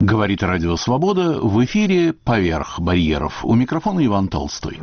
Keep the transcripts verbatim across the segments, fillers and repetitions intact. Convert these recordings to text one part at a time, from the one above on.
Говорит Радио Свобода, в эфире «Поверх барьеров». У микрофона Иван Толстой.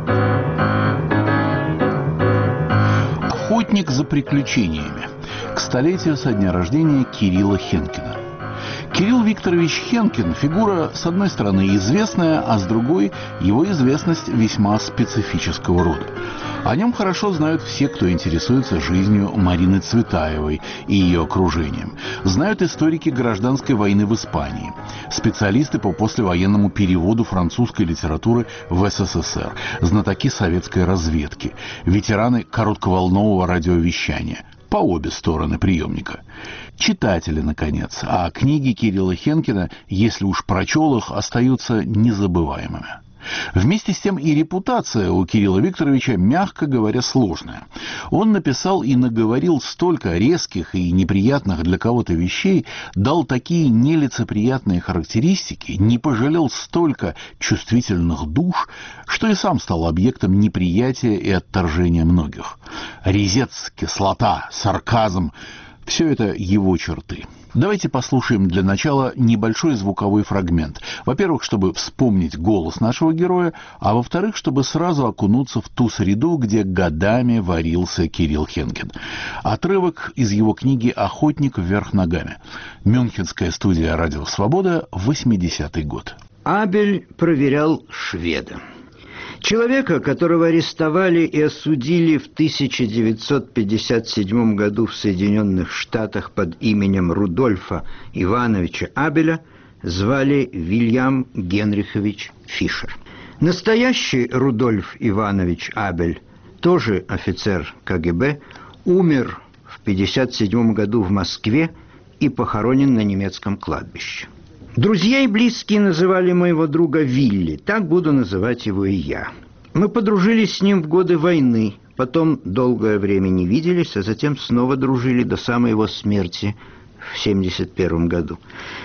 Охотник за приключениями. К столетию со дня рождения Кирилла Хенкина. Кирилл Викторович Хенкин – фигура, с одной стороны, известная, а с другой – его известность весьма специфического рода. О нем хорошо знают все, кто интересуется жизнью Марины Цветаевой и ее окружением. Знают историки гражданской войны в Испании, специалисты по послевоенному переводу французской литературы в СССР, знатоки советской разведки, ветераны коротковолнового радиовещания – по обе стороны приемника. Читатели, наконец, а книги Кирилла Хенкина, если уж прочел их, остаются незабываемыми. Вместе с тем и репутация у Кирилла Викторовича, мягко говоря, сложная. Он написал и наговорил столько резких и неприятных для кого-то вещей, дал такие нелицеприятные характеристики, не пожалел столько чувствительных душ, что и сам стал объектом неприятия и отторжения многих. Резец, кислота, сарказм – все это его черты. Давайте послушаем для начала небольшой звуковой фрагмент. Во-первых, чтобы вспомнить голос нашего героя, а во-вторых, чтобы сразу окунуться в ту среду, где годами варился Кирилл Хенкин. Отрывок из его книги «Охотник вверх ногами». Мюнхенская студия «Радио Свобода», восьмидесятый год. Абель проверял шведа. Человека, которого арестовали и осудили в тысяча девятьсот пятьдесят седьмом году в Соединенных Штатах под именем Рудольфа Ивановича Абеля, звали Вильям Генрихович Фишер. Настоящий Рудольф Иванович Абель, тоже офицер КГБ, умер в пятьдесят седьмом году в Москве и похоронен на немецком кладбище. Друзья и близкие называли моего друга Вилли, так буду называть его и я. Мы подружились с ним в годы войны, потом долгое время не виделись, а затем снова дружили до самой его смерти в семьдесят первом году.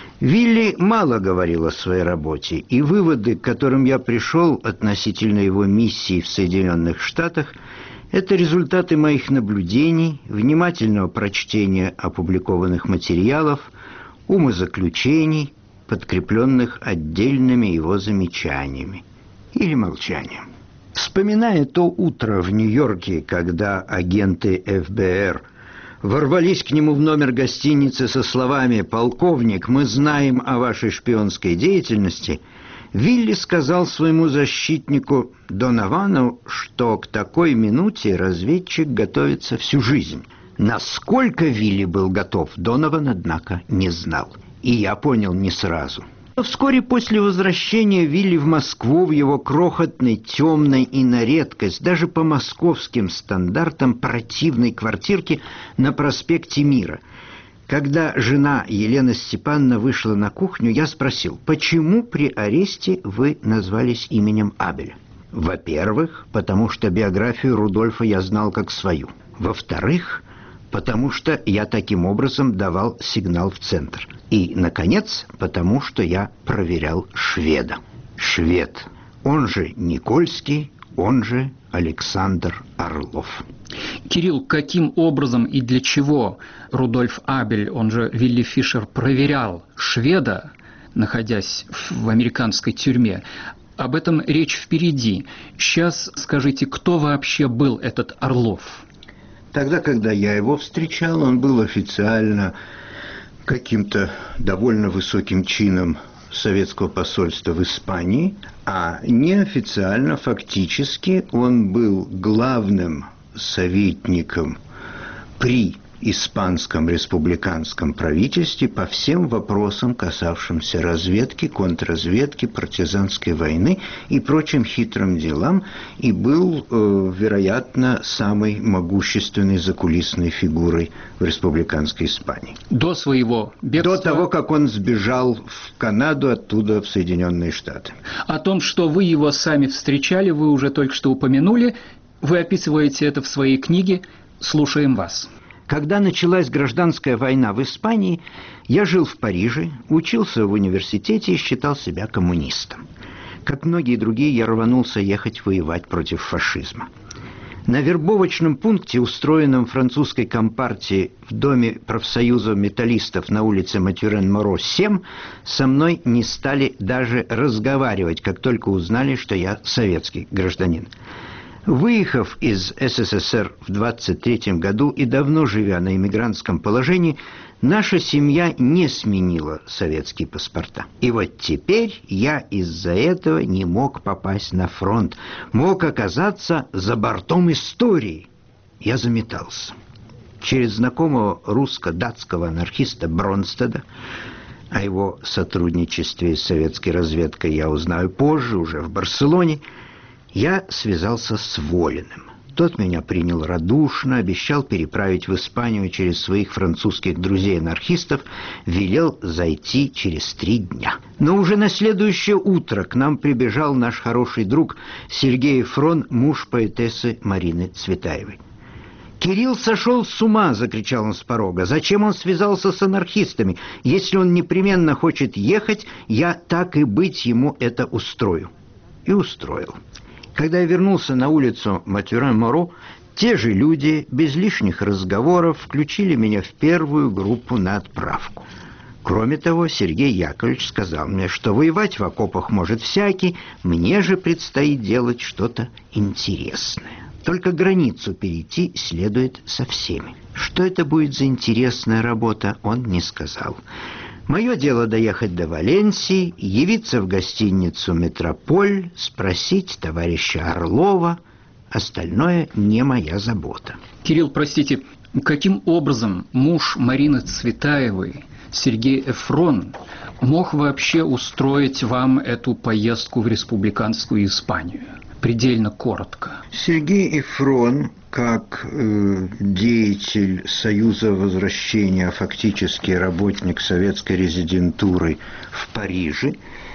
Вилли мало говорил о своей работе, и выводы, к которым я пришел относительно его миссии в Соединенных Штатах, это результаты моих наблюдений, внимательного прочтения опубликованных материалов, умозаключений, подкрепленных отдельными его замечаниями или молчанием. Вспоминая то утро в Нью-Йорке, когда агенты эф бэ эр ворвались к нему в номер гостиницы со словами «Полковник, мы знаем о вашей шпионской деятельности», Вилли сказал своему защитнику Доновану, что к такой минуте разведчик готовится всю жизнь. Насколько Вилли был готов, Донован, однако, не знал. И я понял не сразу. Но вскоре после возвращения Вилли в Москву, в его крохотной, темной и на редкость, даже по московским стандартам, противной квартирке на проспекте Мира. Когда жена Елена Степановна вышла на кухню, я спросил, почему при аресте вы назвались именем Абеля? Во-первых, потому что биографию Рудольфа я знал как свою. Во-вторых, потому что я таким образом давал сигнал в центр. И, наконец, потому что я проверял шведа. Швед, он же Никольский, он же Александр Орлов. Кирилл, каким образом и для чего Рудольф Абель, он же Вилли Фишер, проверял шведа, находясь в американской тюрьме? Об этом речь впереди. Сейчас скажите, кто вообще был этот Орлов? Тогда, когда я его встречал, он был официально каким-то довольно высоким чином советского посольства в Испании, а неофициально, фактически, он был главным советником при испанском республиканском правительстве по всем вопросам, касавшимся разведки, контрразведки, партизанской войны и прочим хитрым делам, и был, э, вероятно, самой могущественной закулисной фигурой в республиканской Испании. До своего бегства? До того, как он сбежал в Канаду, оттуда в Соединенные Штаты. О том, что вы его сами встречали, вы уже только что упомянули. Вы описываете это в своей книге. Слушаем вас. Когда началась гражданская война в Испании, я жил в Париже, учился в университете и считал себя коммунистом. Как многие другие, я рванулся ехать воевать против фашизма. На вербовочном пункте, устроенном французской компартией в доме профсоюза металлистов на улице Матюрен-Моро, семь, со мной не стали даже разговаривать, как только узнали, что я советский гражданин. Выехав из СССР в двадцать третьем году и давно живя на эмигрантском положении, наша семья не сменила советские паспорта. И вот теперь я из-за этого не мог попасть на фронт, мог оказаться за бортом истории. Я заметался. Через знакомого русско-датского анархиста Бронстеда, о его сотрудничестве с советской разведкой я узнаю позже, уже в Барселоне, я связался с Волиным. Тот меня принял радушно, обещал переправить в Испанию через своих французских друзей-анархистов, велел зайти через три дня. Но уже на следующее утро к нам прибежал наш хороший друг Сергей Эфрон, муж поэтессы Марины Цветаевой. «Кирилл сошел с ума!» — закричал он с порога. «Зачем он связался с анархистами? Если он непременно хочет ехать, я так и быть ему это устрою». И устроил. Когда я вернулся на улицу Матюрен-Моро, те же люди, без лишних разговоров, включили меня в первую группу на отправку. Кроме того, Сергей Яковлевич сказал мне, что воевать в окопах может всякий, мне же предстоит делать что-то интересное. Только границу перейти следует со всеми. Что это будет за интересная работа, он не сказал. Мое дело доехать до Валенсии, явиться в гостиницу «Метрополь», спросить товарища Орлова. Остальное не моя забота. Кирилл, простите, каким образом муж Марины Цветаевой, Сергей Эфрон, мог вообще устроить вам эту поездку в республиканскую Испанию? Предельно коротко. Сергей Эфрон, как э, деятель Союза возвращения, а фактически работник советской резидентуры в Париже,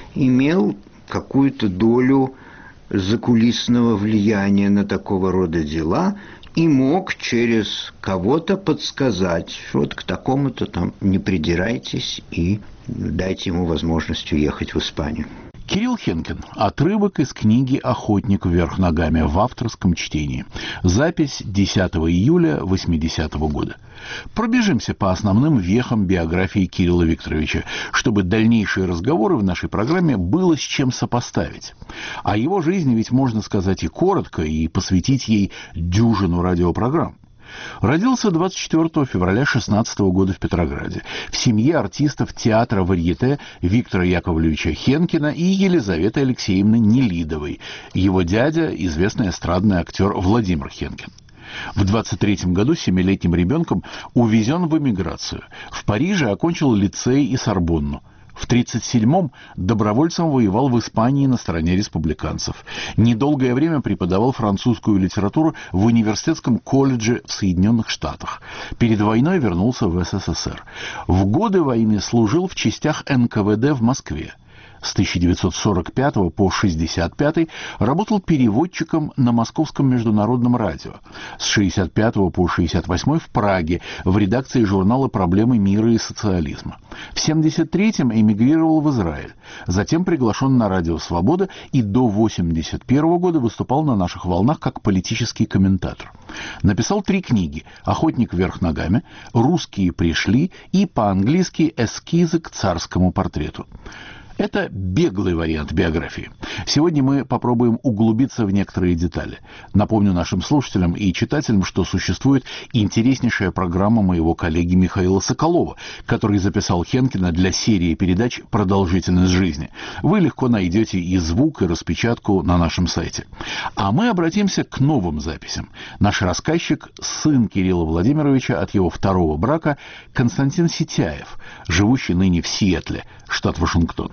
имел какую-то долю закулисного влияния на такого рода дела и мог через кого-то подсказать, вот к такому-то там не придирайтесь и дайте ему возможность уехать в Испанию. Кирилл Хенкин. Отрывок из книги «Охотник вверх ногами» в авторском чтении. Запись десятого июля восьмидесятого года. Пробежимся по основным вехам биографии Кирилла Викторовича, чтобы дальнейшие разговоры в нашей программе было с чем сопоставить. О его жизни ведь можно сказать и коротко, и посвятить ей дюжину радиопрограмм. Родился двадцать четвёртого февраля шестнадцатого года в Петрограде в семье артистов театра варьете Виктора Яковлевича Хенкина и Елизаветы Алексеевны Нелидовой. Его дядя – известный эстрадный актер Владимир Хенкин. В двадцать третьем году семилетним ребенком увезен в эмиграцию. В Париже окончил лицей и Сорбонну. В тридцать седьмом добровольцем воевал в Испании на стороне республиканцев. Недолгое время преподавал французскую литературу в университетском колледже в Соединенных Штатах. Перед войной вернулся в СССР. В годы войны служил в частях эн ка вэ дэ в Москве. С тысяча девятьсот сорок пятого по шестьдесят пятый работал переводчиком на Московском международном радио. С шестьдесят пятого по шестьдесят восьмой в Праге в редакции журнала «Проблемы мира и социализма». В семьдесят третьем эмигрировал в Израиль. Затем приглашен на радио «Свобода» и до восемьдесят первого года выступал на наших волнах как политический комментатор. Написал три книги «Охотник вверх ногами», «Русские пришли» и по-английски «Эскизы к царскому портрету». Это беглый вариант биографии. Сегодня мы попробуем углубиться в некоторые детали. Напомню нашим слушателям и читателям, что существует интереснейшая программа моего коллеги Михаила Соколова, который записал Хенкина для серии передач «Продолжительность жизни». Вы легко найдете и звук, и распечатку на нашем сайте. А мы обратимся к новым записям. Наш рассказчик – сын Кирилла Владимировича от его второго брака Константин Ситяев, живущий ныне в Сиэтле, штат Вашингтон.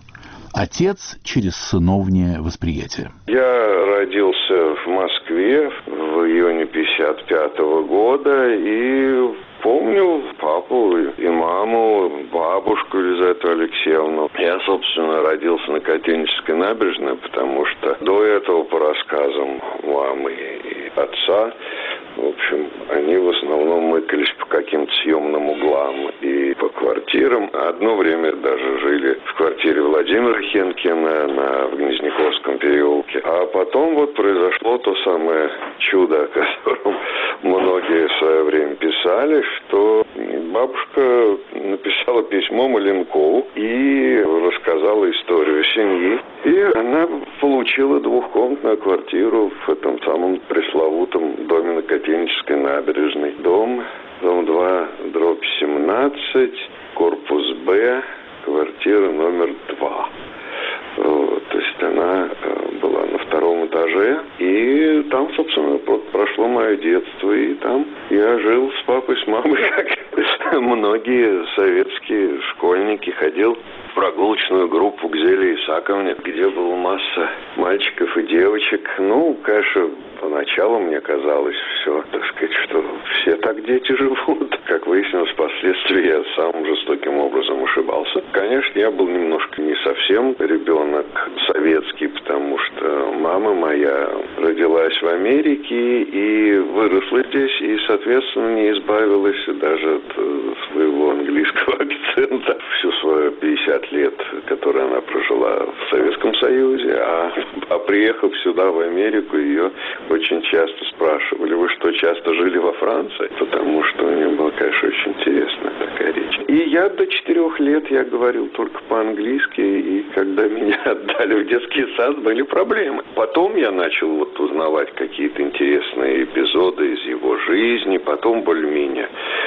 Отец через сыновнее восприятие. Я родился в Москве в июне пятьдесят пятого года и помню папу и маму, бабушку Елизавету Алексеевну. Я, собственно, родился на Котельнической набережной, потому что до этого, по рассказам мамы и отца, в общем, они в основном мыкались по каким-то съемным углам и по квартирам. Одно время даже жили в квартире Владимира Хенкина на в Гнезняковском переулке. А потом вот произошло то самое чудо, о котором многие в свое время писали, что бабушка написала письмо Маленкову и рассказала историю семьи. И она получила двухкомнатную квартиру в этом самом пресловутом доме на Котельнической набережной. Дом, дом два, дробь семнадцать, корпус Б, квартира номер два. Вот, то есть она была на втором этаже, и там, собственно, прошло мое детство, и там я жил с папой, с мамой, как многие советские школьники, ходил в прогулочную группу к Зеле Исаковне, где была масса мальчиков и девочек. Ну, конечно, поначалу мне казалось все, так сказать, что все так дети живут. Как выяснилось, впоследствии я самым жестоким образом ошибался. Конечно, я был немножко не совсем ребенок советский, потому что мама моя родилась в Америке и выросла здесь, и, соответственно, не избавилась даже от своего английского акцента всю свою пятьдесят лет, которые она прожила в Советском Союзе, а, а приехав сюда, в Америку, ее очень часто спрашивали: вы что, часто жили во Франции? Потому что у нее была, конечно, очень интересная такая речь. И я до четырех лет я говорил только по-английски, и когда меня отдали в детский сад, были проблемы. Потом я начал вот узнавать какие-то интересные эпизоды из его жизни, потом более-менее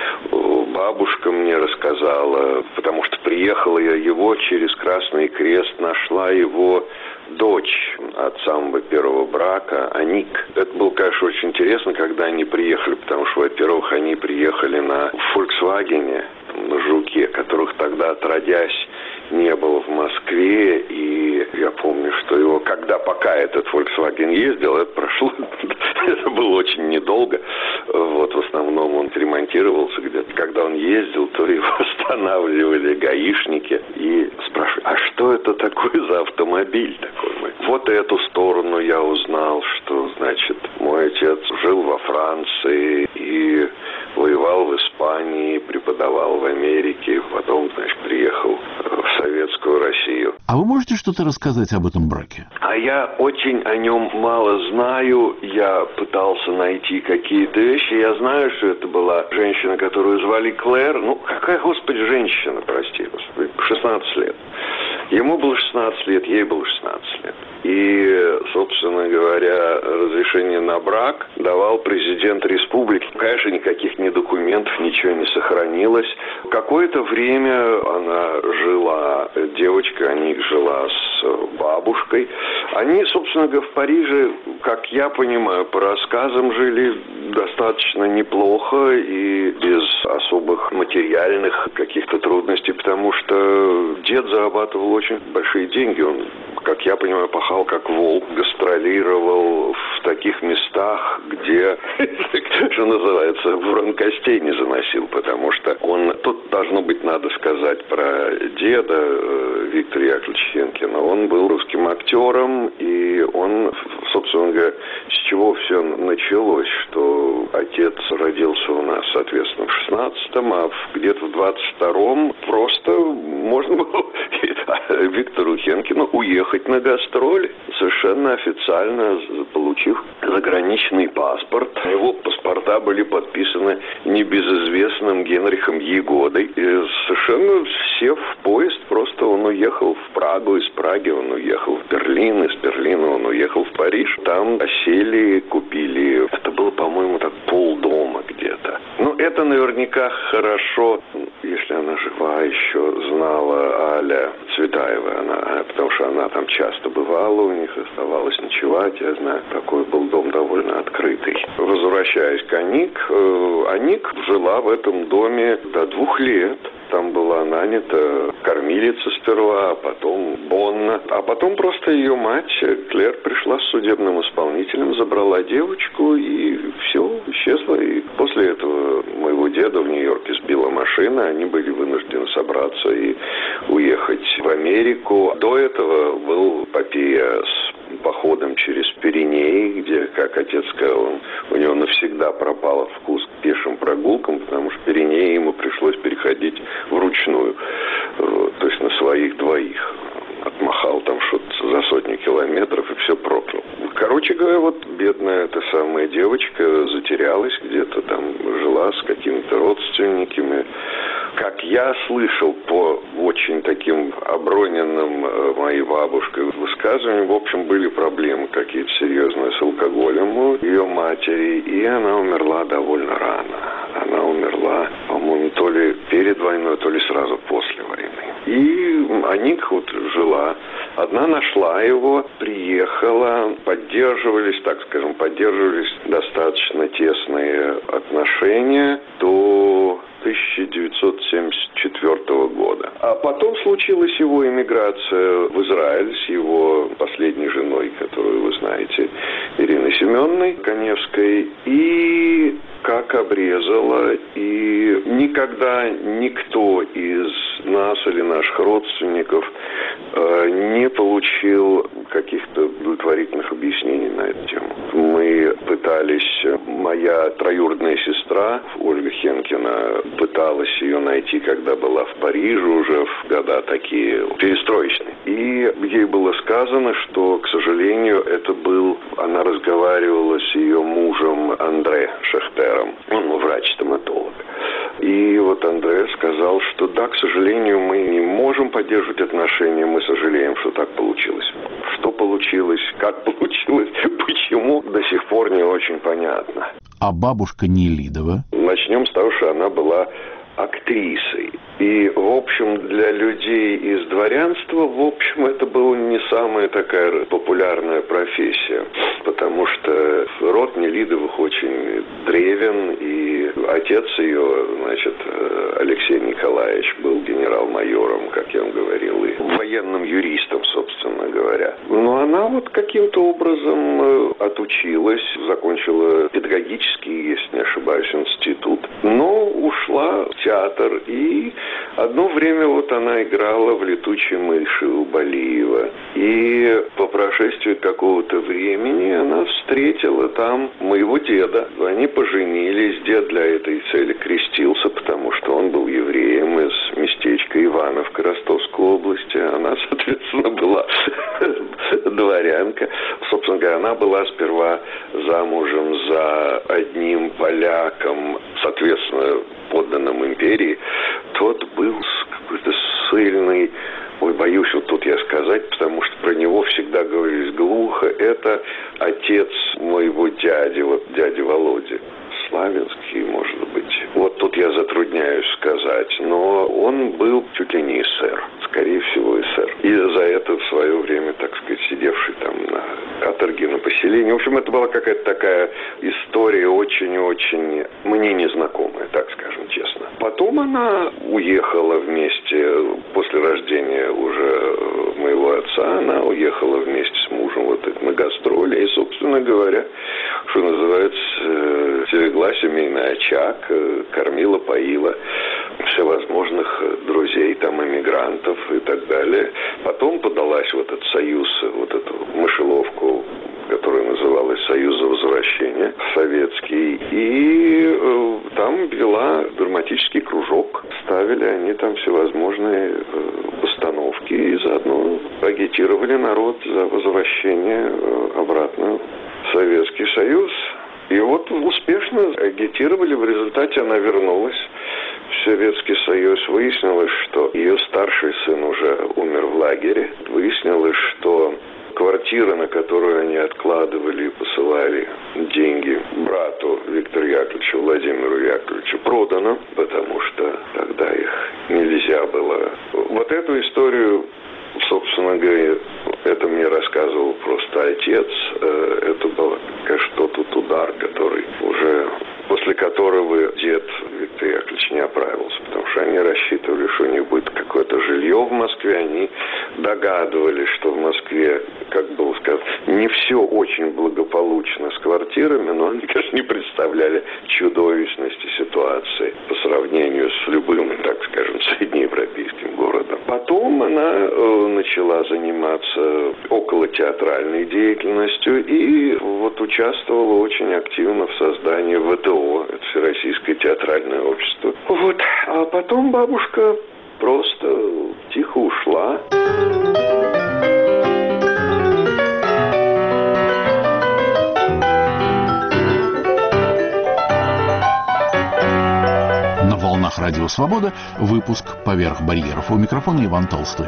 бабушка мне рассказала, потому что приехала я его через Красный Крест, нашла его дочь от самого первого брака, Аник. Это было, конечно, очень интересно, когда они приехали, потому что, во-первых, они приехали на Volkswagen, на Жуке, которых тогда, отродясь, не было в Москве, и я помню, что его, когда пока этот Volkswagen ездил, это прошло, это было очень недолго, вот, в основном он ремонтировался где-то. Когда он ездил, то его останавливали гаишники и спрашивали: а что это такое за автомобиль такой? Вот эту сторону я узнал, что, значит, мой отец жил во Франции и воевал в Испании, преподавал в Америке, потом, значит, приехал в Советскую Россию. А вы можете что-то рассказать об этом браке? А я очень о нем мало знаю. Я пытался найти какие-то вещи. Я знаю, что это была женщина, которую звали Клэр. Ну, какая, господи, женщина, прости, господи, шестнадцать лет. Ему было шестнадцать лет, ей было шестнадцать лет. И, собственно говоря, разрешение на брак давал президент республики. Конечно, никаких ни документов, ничего не сохранилось. Какое-то время она жила, девочка, они жила с бабушкой. Они, собственно говоря, в Париже, как я понимаю, по рассказам жили достаточно неплохо и без особых материальных каких-то трудностей, потому что дед зарабатывал очень большие деньги. Он, как я понимаю, пахал как волк, гастролировал в таких местах, где, что называется, ворон костей не заносил, потому что он, тут должно быть, надо сказать про деда Виктора Яковлевича Хенкина. Он был русским актером, и он, собственно говоря, с чего все началось, что отец родился у нас, соответственно, в шестнадцатом, а где-то в двадцать втором просто можно было Виктору Хенкину уехать на гастроли, совершенно официально получив заграничный паспорт. Его паспорта были подписаны небезызвестным Генрихом Егодой. И совершенно сев в поезд, просто он уехал в Прагу, из Праги он уехал в Берлин, из Берлина он уехал в Париж. Там осели, купили, это было, по-моему, так полдома где-то. Ну, это наверняка хорошо, если она жива еще, знала Аля Цветаева, она, потому что она там часто бывала, у них оставалось ночевать, я знаю, такой был дом довольно открытый. Возвращаясь к Аник, Аник жила в этом доме до двух лет. Там была нанята кормилица сперва, а потом Бонна. А потом просто ее мать, Клэр, пришла с судебным исполнителем, забрала девочку, и все, исчезла. И после этого моего деда в Нью-Йорке сбила машина, они были вынуждены собраться и уехать в Америку. До этого был эпопея с походом через Пиренеи, где, как отец сказал, он, у него навсегда пропал вкус к пешим прогулкам, потому что Пиренеи ему пришлось переходить вручную, то есть на своих двоих. Отмахал там что-то за сотню километров и все проклял. Короче говоря, вот бедная эта самая девочка затерялась где-то там, жила с какими-то родственниками. Как я слышал по очень таким оброненным э, моей бабушкой высказываниям, в общем, были проблемы какие-то серьезные с алкоголем у ее матери, и она умерла довольно рано. Она умерла, по-моему, то ли перед войной, то ли сразу после войны. И Аника вот жила. Одна нашла его, приехала, поддерживались, так скажем, поддерживались достаточно тесные отношения до тысяча девятьсот семьдесят четвёртого года. А потом случилась его эмиграция в Израиль с его последней женой, которую вы знаете, Ириной Семеновной Коневской, и как обрезала, и никогда никто из нас или наших родственников э, не получил каких-то удовлетворительных объяснений на эту тему. Мы пытались, моя троюродная сестра Ольга Хенкина пыталась ее найти, когда была в Париже уже в года такие перестроечные. И ей было сказано, что, к сожалению, это был, она разговаривала с ее мужем Андре Шехтером, он врач-стоматолог. И вот Андре сказал, что да, к сожалению, мы не можем поддерживать отношения, мы сожалеем, что так получилось. Что получилось, как получилось, почему, до сих пор не очень понятно. А бабушка Нелидова? Начнем с того, что она была актрисой. И, в общем, для людей из дворянства, в общем, это была не самая такая популярная профессия, потому что род Нелидовых очень древен, и отец ее, значит, Алексей Николаевич, был генерал-майором, как я вам говорил, и военным юристом, собственно говоря. Но она вот каким-то образом отучилась, закончила педагогический, если не ошибаюсь, институт, но ушла в театр, и одно время вот она играла в «Летучей мыши» у Балиева. И по прошествию какого-то времени она встретила там моего деда. Они поженились, дед для этой цели крестился, потому что он был евреем из местечка Ивановка Ростовской области. Она, соответственно, была дворянка. Собственно говоря, она была сперва замужем за одним поляком, соответственно, подданным империи. Тот был какой-то ссыльный, ой, боюсь вот тут я сказать, потому что про него всегда говорились глухо. Это отец моего дяди, вот дяди Володи. Славянский, может быть. Вот тут я затрудняюсь сказать, но он был чуть ли не эсер, скорее всего эсер. И за это в свое время, так сказать, сидевший там на каторге, на поселении. В общем, это была какая-то такая история очень-очень мне незнакомая, так скажем честно. Потом она уехала вместе, после рождения уже моего отца, она уехала вместе с мужем вот на гастроли. И, собственно говоря, что называется, легла семейный очаг, кормила, поила всевозможных друзей, там, эмигрантов и так далее. Потом подалась в этот союз, вот эту мышеловку, которая называлась «Союз за возвращение», советский, и э, там вела драматический кружок. Ставили они там всевозможные э, постановки и заодно агитировали народ за возвращение э, обратно в Советский Союз. И вот успешно агитировали, в результате она вернулась в Советский Союз. Выяснилось, что ее старший сын уже умер в лагере. Выяснилось, что квартира, на которую они откладывали и посылали деньги брату Виктору Яковлевичу, Владимиру Яковлевичу, продана, потому что тогда их нельзя было. Вот эту историю, собственно говоря, это мне рассказывал просто отец. Это был, конечно, тот удар, который уже, после которого дед Виктор Яковлевич не оправился, потому что они рассчитывали, что у них будет какое-то жилье в Москве. Они догадывались, что в Москве, как было сказано, не все очень благополучно с квартирами, но они, конечно, не представляли чудовищности ситуации по сравнению с любым, так скажем, среднеевропейским городом. Потом она э, начала заниматься околотеатральной деятельностью и вот участвовала очень активно в создании ВТО, это Всероссийское театральное общество. Вот. А потом бабушка просто тихо ушла. Радио Свобода. Выпуск «Поверх барьеров». У микрофона Иван Толстой.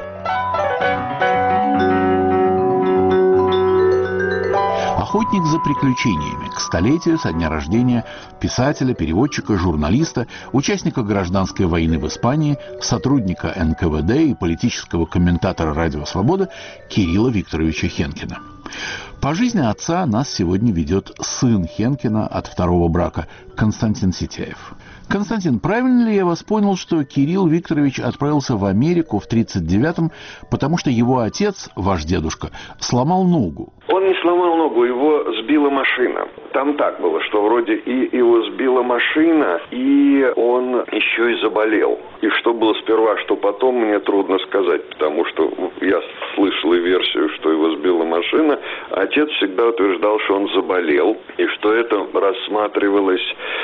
Охотник за приключениями к столетию со дня рождения писателя, переводчика, журналиста, участника гражданской войны в Испании, сотрудника эн ка вэ дэ и политического комментатора «Радио Свобода» Кирилла Викторовича Хенкина. По жизни отца нас сегодня ведет сын Хенкина от второго брака Константин Ситяев. Константин, правильно ли я вас понял, что Кирилл Викторович отправился в Америку в тридцать девятом, потому что его отец, ваш дедушка, сломал ногу? Он не сломал ногу, его сбила машина. Там так было, что вроде и его сбила машина, и он еще и заболел. И что было сперва, что потом, мне трудно сказать, потому что я слышал и версию, что его сбила машина. Отец всегда утверждал, что он заболел, и что это рассматривалось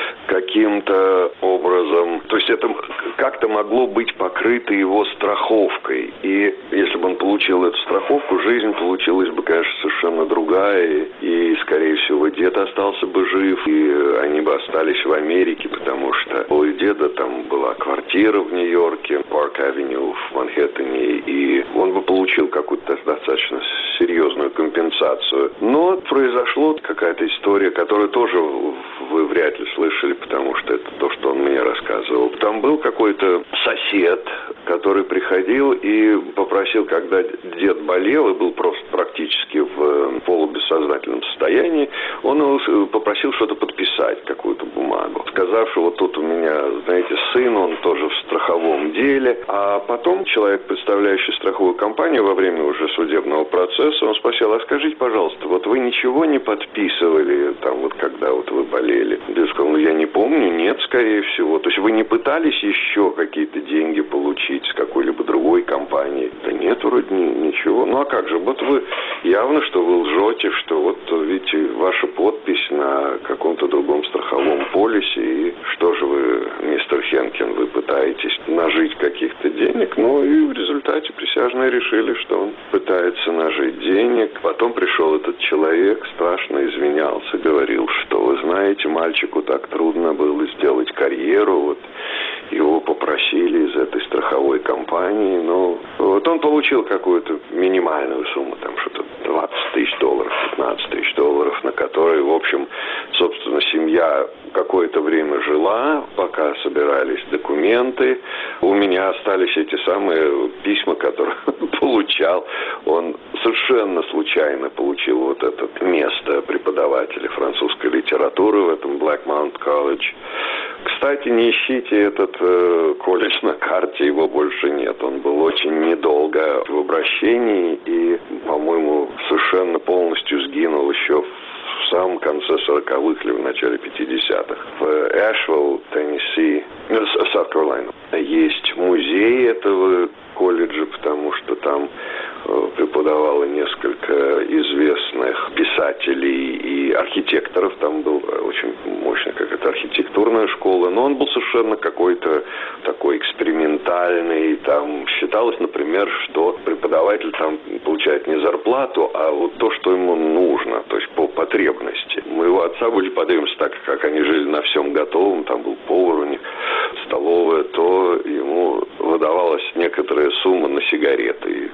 каким-то образом, то есть это как-то могло быть покрыто его страховкой. И если бы он получил эту страховку, жизнь получилась бы, конечно, совершенно другая. И, скорее всего, дед остался бы жив, и они бы остались в Америке, потому что у деда там была квартира в Нью-Йорке, Парк-авеню в Манхэттене, и он бы получил какую-то достаточно серьезную компенсацию. Но произошла какая-то история, которую тоже вы вряд ли слышали, потому что это то, что он мне рассказывал. Там был какой-то сосед, который приходил и попросил, когда дед болел и был просто практически в полубессознательном состоянии, он его попросил что-то подписать, какую-то бумагу. Сказав, что вот тут у меня, знаете, сын, он тоже в страховом деле. А потом человек, представляющий страховую компанию во время уже судебного процесса, он спросил: а скажите, пожалуйста, вот вы ничего не подписывали, там вот когда вот вы болели? Я сказал: ну я не помню, нет, скорее всего. То есть вы не пытались еще какие-то деньги получить с какой-либо другой компании? Да нет, вроде ничего. Ну а как же, вот вы явно, что вы лжете, что вот видите, ваша подпись на каком-то другом страховом полисе, и что же вы, мистер Хенкин, вы пытаетесь нажить каких-то денег? Ну и в результате присяжные решили, что он пытается нажить денег. Потом пришел этот человек, страшно извинялся, говорил, что вы знаете, мальчику так трудно было сделать карьеру, вот его попросили из этой страховой компании, но вот он получил какую-то минимальную сумму, там что-то двадцать тысяч долларов, пятнадцать тысяч долларов, на которые, в общем, собственно, семья какое-то время жила, пока собирались документы. У меня остались эти самые письма, которые он получал. Он совершенно случайно получил вот это место преподавателя французской литературы в этом Black Mount College. Кстати, не ищите этот э, колледж на карте, его больше нет. Он был очень недолго в обращении и, по-моему, совершенно полностью сгинул еще в самом конце сороковых или в начале пятидесятых. В Эшвилл, Теннесси, Саут Каролайна, есть музей этого колледжа, потому что там преподавало несколько известных писателей и архитекторов. Там был очень мощная какая-то архитектурная школа, но он был совершенно какой-то такой экспериментальный. Там считалось, например, что преподаватель там получает не зарплату, а вот то, что ему нужно, то есть по потребности. У моего отца были подъемцы, так как они жили на всем готовом, там был повар у них, столовая, то ему выдавалась некоторая сумма на сигареты.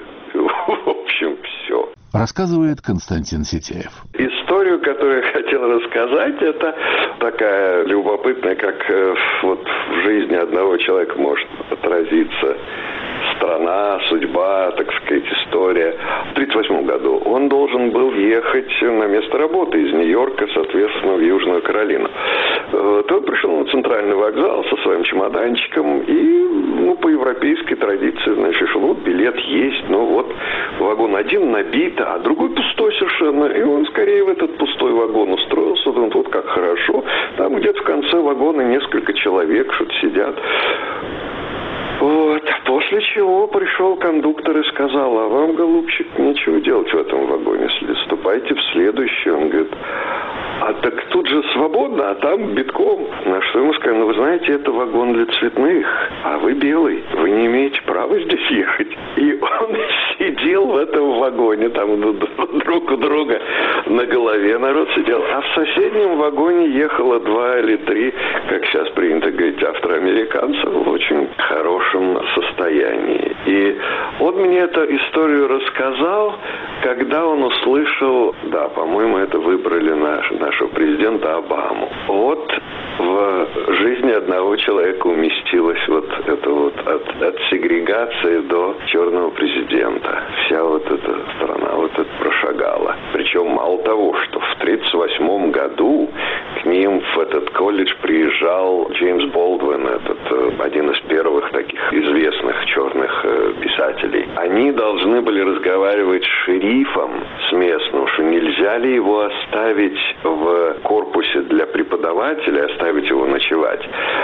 В общем, все. Рассказывает Константин Ситяев. Историю, которую я хотел рассказать, это такая любопытная, как вот в жизни одного человека может отразиться страна, судьба, так сказать, история. В тридцать восьмом году он должен был ехать на место работы из Нью-Йорка, соответственно, в Южную Каролину. То он пришел на центральный вокзал со своим чемоданчиком и, ну, по европейской традиции, значит, вот билет есть, ну вот вагон один набит, а другой пустой совершенно. И он скорее в этот пустой вагон устроился, думает, вот как хорошо. Там где-то в конце вагона несколько человек что-то сидят. Вот. После чего пришел кондуктор и сказал: а вам, голубчик, нечего делать в этом вагоне, ступайте в следующий. Он говорит: А так тут же свободно, а там битком. На что ему сказали, ну вы знаете, это вагон для цветных, а вы белый, вы не имеете права здесь ехать. И он сидел в этом вагоне, там друг у друга на голове народ сидел. А в соседнем вагоне ехало два или три, как сейчас принято говорить, афроамериканцев в очень хорошем состоянии. И он мне эту историю рассказал, когда он услышал, да, по-моему, это выбрали наш, нашего президента Обаму. Вот в жизни одного человека уместилась вот эта вот от, от сегрегации до черного президента. Вся вот эта страна вот это прошагала. Причем мало того, что в тридцать восьмом году к ним в этот колледж приезжал Джеймс Болдуин, этот один из первых таких известных черных писателей. Они должны были разговаривать с шерифом, с местным, что нельзя ли его оставить в корпусе для преподавателей, оставить его ночевать.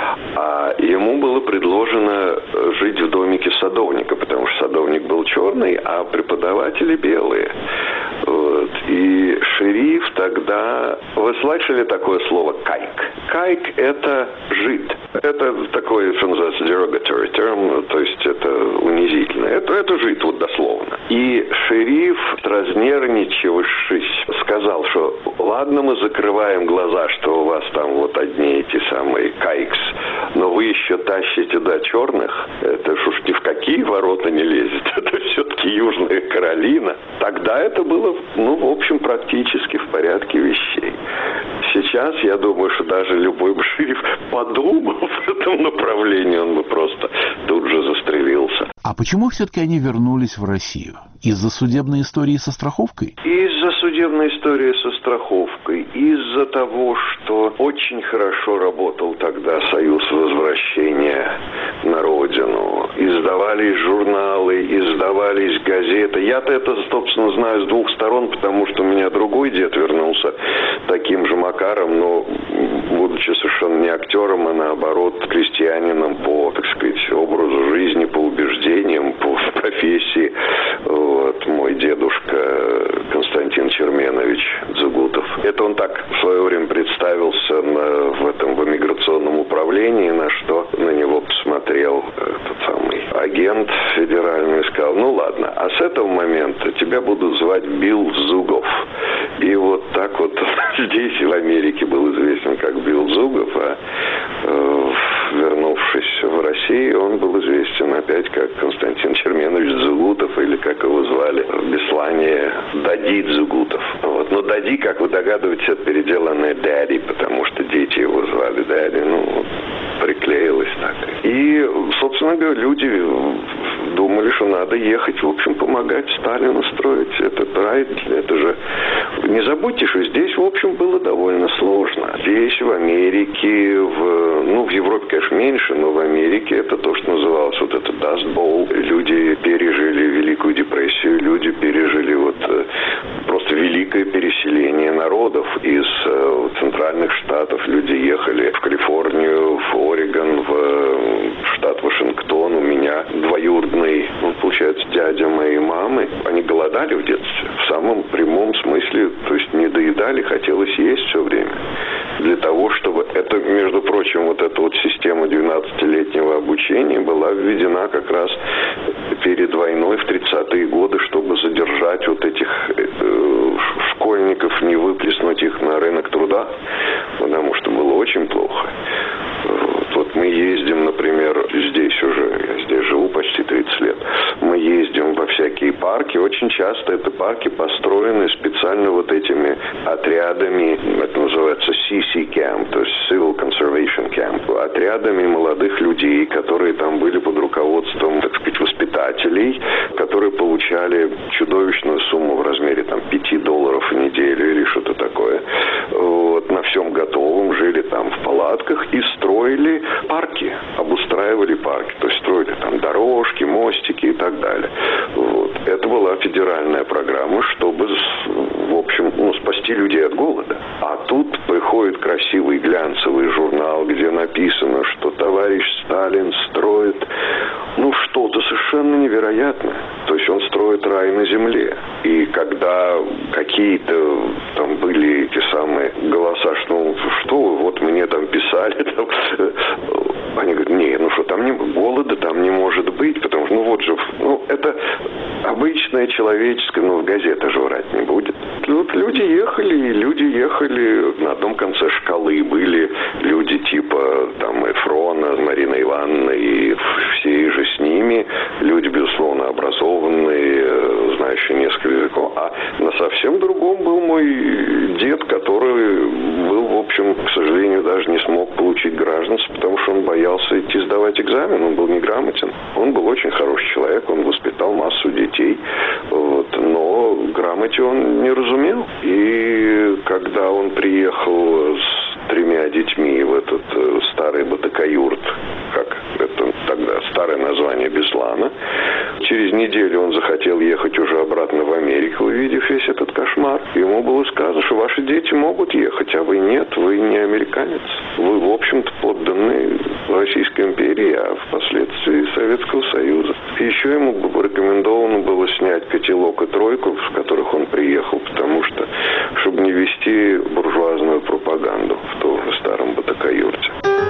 А ему было предложено жить в домике садовника, потому что садовник был черный, а преподаватели белые. Вот. И шериф тогда... Вы слышали такое слово «кайк»? «Кайк» — это «жид». Это такой, что называется, derogatory term, то есть это унизительно. Это, это «жид», вот дословно. И шериф, разнервничавшись, сказал, что ладно, мы закрываем глаза, что у вас там вот одни эти самые «кайкс», но вы еще тащите туда черных, это ж уж ни в какие ворота не лезет. Это все-таки Южная Каролина. Тогда это было, ну, в общем, практически в порядке вещей. Сейчас, я думаю, что даже любой бы шериф подумал в этом направлении, он бы просто тут же застрелился. А почему все-таки они вернулись в Россию? Из-за судебной истории со страховкой? Из-за судебной истории со страховкой, из-за того, что очень хорошо работал тогда Союз возвращения на родину. Издавались журналы, издавались газеты. Я-то это, собственно, знаю с двух сторон, потому что у меня другой дед вернулся таким же макаром, но будучи совершенно не актером, а наоборот крестьянином по, так сказать, образу жизни, по убеждениям, по профессии. Вот, мой дедушка Константин Черменович Дзугутов. Это он так в свое время представился на, в этом в иммиграционном управлении, на что на него посмотрел этот самый агент федеральный и сказал, ну ладно, а с этого момента тебя будут звать Билл Зугов. И вот так вот здесь в Америке был известен как Билл Зугов, а э, вернувшись в Россию, он был известен опять как Константин Черменович Дзугутов, или как его звали в Беслане, Дади Дзугутов. Вот. Но Дади, как вы догадываетесь, это переделанное Дэдди, потому что дети его звали Дэдди, ну, приклеилось так. И, собственно говоря, люди думали, что надо ехать, в общем, помогать Сталину строить этот рай. Это же... Не забудьте, что здесь, в общем, было довольно сложно. Здесь, в Америке, в... ну, в Европе, конечно, меньше, но в Америке это то, что называлось вот это Dust Bowl. Люди пережили Великую депрессию, люди пережили вот просто великое переселение народов из центральных штатов. Люди ехали в Калифорнию, в Орегон, в штат Вашингтон. У меня двоюродный, ну, получается, дядя моей мамы. Они голодали в детстве. В самом прямом смысле, то есть не доедали, хотелось есть все время. Для того, чтобы... Это, между прочим, вот эта вот система двенадцатилетнего обучения была введена как раз перед войной в тридцатые годы, чтобы задержать вот этих э, школьников, не выплеснуть их на рынок труда, потому что было очень плохо. Вот, вот мы ездим, например, здесь уже, я здесь живу почти тридцать лет, мы ездим во всякие парки, очень часто это парки построены специально вот этими отрядами, это называется си си Camp, то есть Civil Conservation Camp, отрядами молодых людей, которые там были под руководством, так сказать, воспитателей, которые получали чудовищную сумму в размере там пяти долларов в неделю или что-то такое. Вот, на всем готовом, жили там в палатках и строили парки, обустраивали парки, то есть строили там дорожки, мостики и так далее. Вот. Это была федеральная программа, чтобы, в общем, ну, спасти людей от голода. А тут приходит красивый глянцевый журнал, где написано, что товарищ Сталин строит ну, что-то совершенно невероятное. То есть он строит рай на земле. И когда какие-то там были эти самые голоса, что, ну, что вы, вот мне там писали, там, они говорят, не, ну что, там не, голода там не может быть, потому что, ну вот же, ну, это обычное человеческое, ну, в газетах же врать не будет. Вот люди ехали, и люди ехали, на одном конце шкалы были люди типа, там, Эфрона, Марина Ивановна и все же с ними, люди, безусловно, образованные, знающие несколько языков, а на совсем другом был мой дед, который был, в общем, к сожалению, даже не смог получить гражданство, потому что он боялся идти сдавать экзамен, он был неграмотен. Он был очень хороший человек, он воспитал массу детей, вот, но грамоте он не разумел. И когда он приехал с тремя детьми в этот э, старый Батакаюрт, как это тогда старое название Беслана, через неделю он захотел ехать уже обратно в Америку, увидев весь этот кошмар. Ему было сказано, что ваши дети могут ехать, а вы нет, вы не американец. Вы, в общем-то, подданный Российской империи, а впоследствии Советского Союза. И еще ему рекомендовано было снять котелок и тройку, в которых он приехал, потому что, чтобы не вести буржуазную пропаганду в том старом Батакаюрте.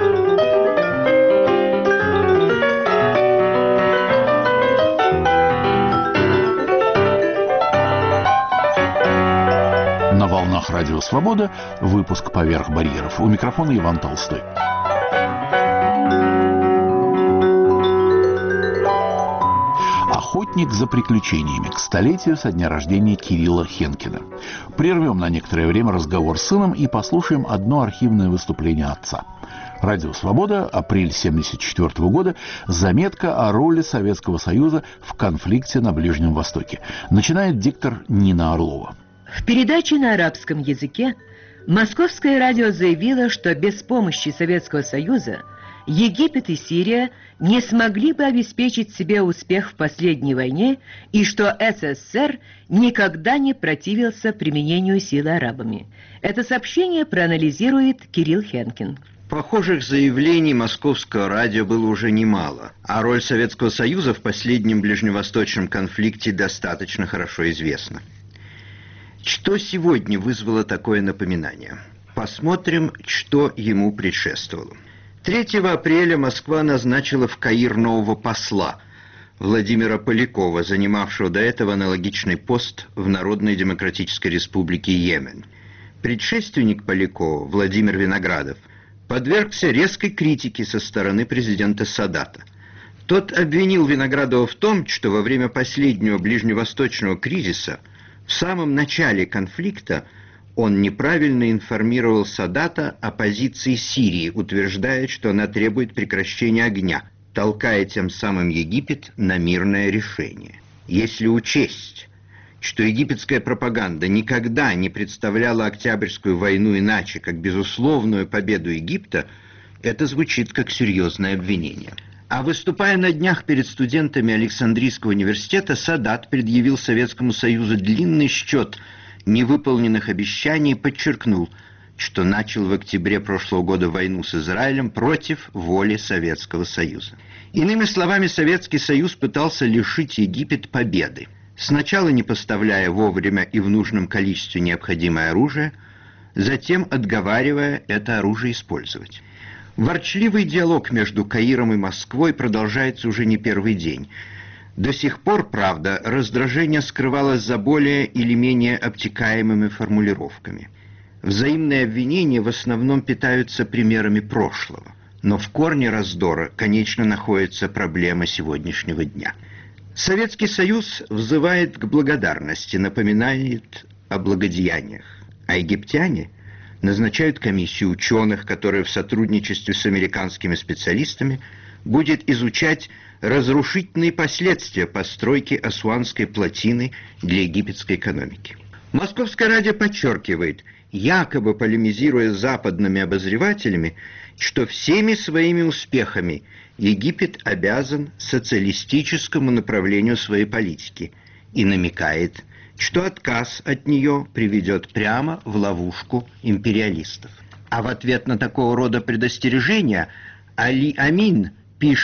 На волнах Радио Свобода выпуск «Поверх барьеров». У микрофона Иван Толстой. Охотник за приключениями к столетию со дня рождения Кирилла Хенкина. Прервем на некоторое время разговор с сыном и послушаем одно архивное выступление отца. Радио «Свобода», апрель семьдесят четвёртого года, заметка о роли Советского Союза в конфликте на Ближнем Востоке. Начинает диктор Нина Орлова. В передаче на арабском языке Московское радио заявило, что без помощи Советского Союза Египет и Сирия не смогли бы обеспечить себе успех в последней войне и что СССР никогда не противился применению силы арабами. Это сообщение проанализирует Кирилл Хенкин. Похожих заявлений Московского радио было уже немало, а роль Советского Союза в последнем ближневосточном конфликте достаточно хорошо известна. Что сегодня вызвало такое напоминание? Посмотрим, что ему предшествовало. третьего апреля Москва назначила в Каир нового посла Владимира Полякова, занимавшего до этого аналогичный пост в Народной Демократической Республике Йемен. Предшественник Полякова, Владимир Виноградов, подвергся резкой критике со стороны президента Садата. Тот обвинил Виноградова в том, что во время последнего ближневосточного кризиса, в самом начале конфликта, он неправильно информировал Садата о позиции Сирии, утверждая, что она требует прекращения огня, толкая тем самым Египет на мирное решение. Если учесть, что египетская пропаганда никогда не представляла Октябрьскую войну иначе, как безусловную победу Египта, это звучит как серьезное обвинение. А выступая на днях перед студентами Александрийского университета, Садат предъявил Советскому Союзу длинный счет невыполненных обещаний и подчеркнул, что начал в октябре прошлого года войну с Израилем против воли Советского Союза. Иными словами, Советский Союз пытался лишить Египет победы, сначала не поставляя вовремя и в нужном количестве необходимое оружие, затем отговаривая это оружие использовать. Ворчливый диалог между Каиром и Москвой продолжается уже не первый день. До сих пор, правда, раздражение скрывалось за более или менее обтекаемыми формулировками. Взаимные обвинения в основном питаются примерами прошлого, но в корне раздора, конечно, находится проблема сегодняшнего дня. Советский Союз взывает к благодарности, напоминает о благодеяниях, а египтяне назначают комиссию ученых, которая в сотрудничестве с американскими специалистами будет изучать разрушительные последствия постройки Асуанской плотины для египетской экономики. Московское радио подчеркивает, якобы полемизируя с западными обозревателями, что всеми своими успехами Египет обязан социалистическому направлению своей политики и намекает, что отказ от нее приведет прямо в ловушку империалистов. А в ответ на такого рода предостережения Али Амин пишет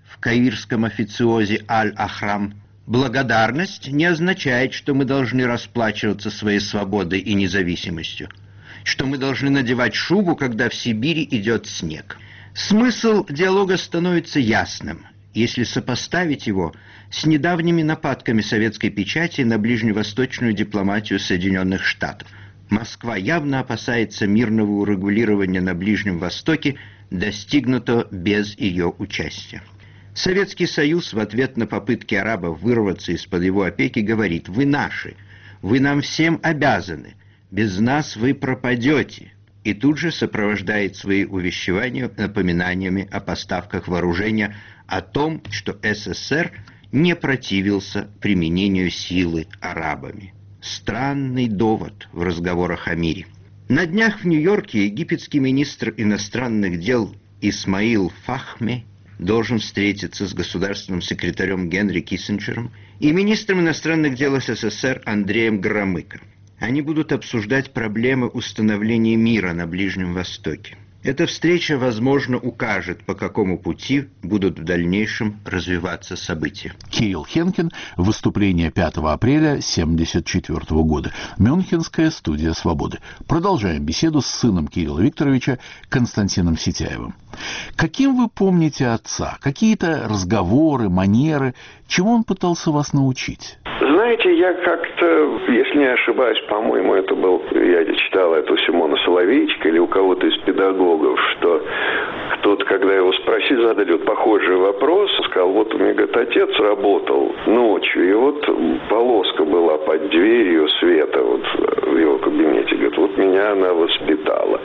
в каирском официозе «Аль-Ахрам». Благодарность не означает, что мы должны расплачиваться своей свободой и независимостью, что мы должны надевать шубу, когда в Сибири идет снег. Смысл диалога становится ясным, если сопоставить его с недавними нападками советской печати на ближневосточную дипломатию Соединенных Штатов. Москва явно опасается мирного урегулирования на Ближнем Востоке, достигнутого без ее участия. Советский Союз в ответ на попытки арабов вырваться из-под его опеки говорит: «Вы наши, вы нам всем обязаны, без нас вы пропадете», и тут же сопровождает свои увещевания напоминаниями о поставках вооружения, о том, что СССР не противился применению силы арабами. Странный довод в разговорах о мире. На днях в Нью-Йорке египетский министр иностранных дел Исмаил Фахми должен встретиться с государственным секретарем Генри Киссинджером и министром иностранных дел СССР Андреем Громыко. Они будут обсуждать проблемы установления мира на Ближнем Востоке. Эта встреча, возможно, укажет, по какому пути будут в дальнейшем развиваться события. Кирилл Хенкин. Выступление пятого апреля тысяча девятьсот семьдесят четвёртого года. Мюнхенская студия «Свободы». Продолжаем беседу с сыном Кирилла Викторовича Константином Ситяевым. Каким вы помните отца? Какие-то разговоры, манеры? Чему он пытался вас научить? Знаете, я как-то, если не ошибаюсь, по-моему, это был, я читал это у Симона Соловейчика или у кого-то из педагогов, что кто-то, когда его спросили, задали вот похожий вопрос, сказал: вот у меня, говорит, отец работал ночью, и вот полоска была под дверью света вот в его кабинете, говорит, вот меня она воспитала.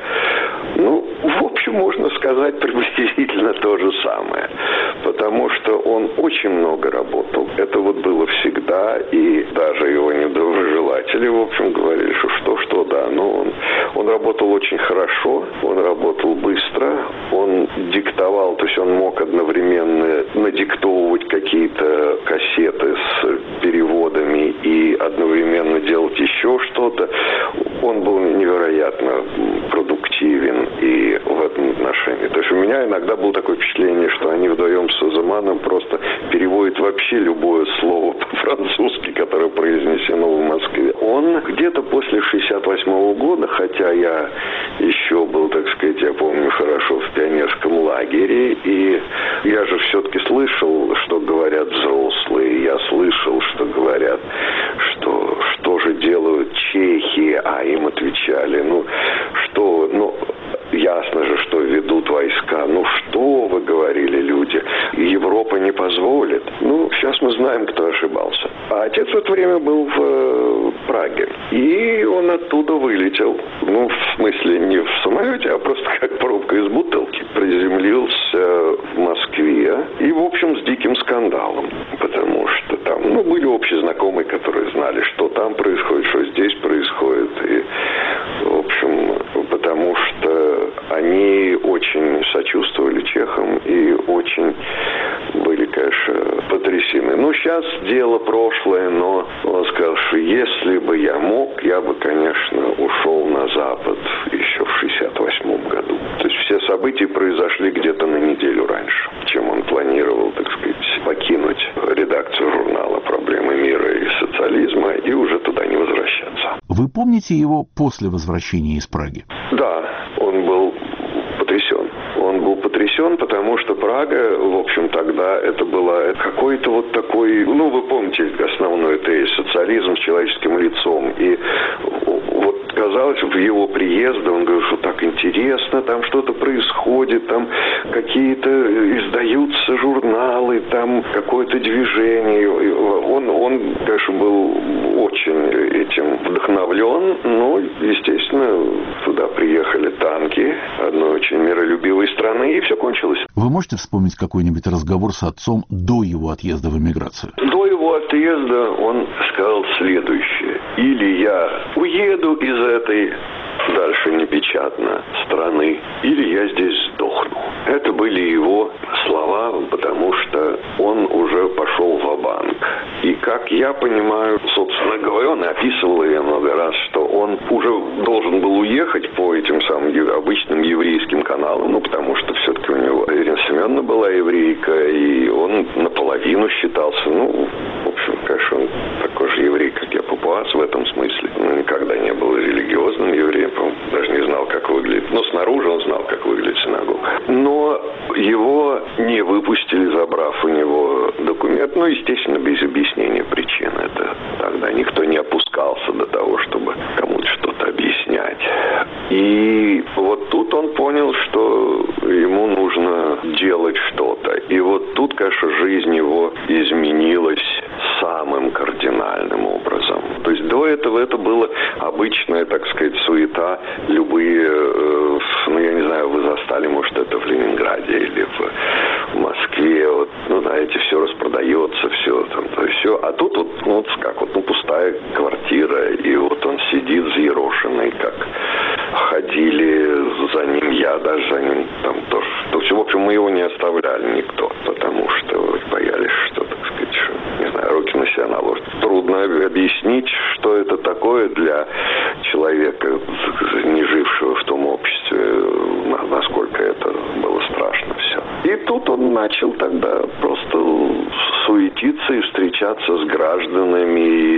Ну, в общем, можно сказать приблизительно то же самое, потому что он очень много работал. Это вот было всегда, и даже его недоброжелатели, в общем, говорили, что что-что, да, но он, он работал очень хорошо, он работал быстро, он диктовал, то есть он мог одновременно надиктовывать какие-то кассеты с переводами и одновременно делать еще что-то. Он был невероятно продуктивен и в этом отношении. То есть у меня иногда было такое впечатление, что они вдвоем с Азаманом просто переводят вообще любое слово по-французски, которое произнесено в Москве. Он где-то после шестьдесят восьмого года, хотя я еще был, так сказать, я помню хорошо, в пионерском лагере, и я же все-таки слышал, что говорят взрослые, я слышал, что говорят, что, что же делают чехи, а им отвечали, ну, что, ну, ясно же, что ведут войска. Ну, что вы говорили, люди? Европа не позволит. Ну, сейчас мы знаем, кто ошибался. А отец в это время был в э, Праге. И он оттуда вылетел. Ну, в смысле, не в самолете, а просто как пробка из бутылки. Приземлился в Москве. И, в общем, с диким скандалом. Потому что там, ну, были общие знакомые, которые знали, что там происходит, что здесь происходит. И, в общем, потому что они очень сочувствовали чехам и очень были, конечно, потрясены. Ну, сейчас дело прошлое, но он сказал, что если бы я мог, я бы, конечно, ушел на Запад еще в шестьдесят восьмом году. То есть все события произошли где-то на неделю раньше, чем он планировал, так сказать, покинуть редакцию журнала «Проблемы мира и социализма» и уже туда не возвращаться. Вы помните его после возвращения из Праги? Да, он был потрясен. Он был потрясен, потому что Прага, в общем, тогда это была какой-то вот такой, ну, вы помните основной тезис, социализм с человеческим лицом. И вот казалось, в его приезде он говорил, что так интересно, там что-то происходит, там какие-то издаются журналы, там какое-то движение. Он, он, конечно, был очень этим вдохновлен, но, естественно, туда приехали танки одной очень миролюбивой страны, и все кончилось. Вы можете вспомнить какой-нибудь разговор с отцом до его отъезда в эмиграцию? До его отъезда он сказал следующее: или я уеду из этой, дальше непечатно, страны, или я здесь сдохну. Это были его слова, потому что он уже пошел ва-банк. И, как я понимаю, собственно говоря, он описывал я много раз, что он уже должен был уехать по этим самым обычным еврейским каналам, ну, потому что все-таки у него Ирина Семеновна была еврейка, и он ну, считался, ну, в общем, конечно, он такой же еврей, как я, папуас в этом смысле. Он никогда не был религиозным евреем, по-моему, даже не знал, как выглядит. Но снаружи он знал, как выглядит синагога. Но его не выпустили, забрав у него документ, ну, естественно, без объяснения причин. Это тогда никто не опускался до того, чтобы кому-то что-то объяснять. И вот тут он понял, что ему нужно делать что-то. И вот тут, конечно, жизнь его изменилась самым кардинальным образом. То есть до этого это была обычная, так сказать, суета. Любые, э, ну, я не знаю, вы застали, может, это в Ленинграде или в Москве. Вот, ну, знаете, все распродается, все там, то есть все. А тут вот, ну, вот как вот, ну, пустая квартира, и вот он сидит взъерошенный, как ходили за ним, я даже за ним там тоже. То есть, в общем, мы его не оставляли никто, потому что боялись, что, так сказать, что, не знаю, руки на себя наложат. Трудно объяснить, что это такое для человека, не жившего в том обществе, насколько это было страшно все. И тут он начал тогда просто суетиться и встречаться с гражданами, и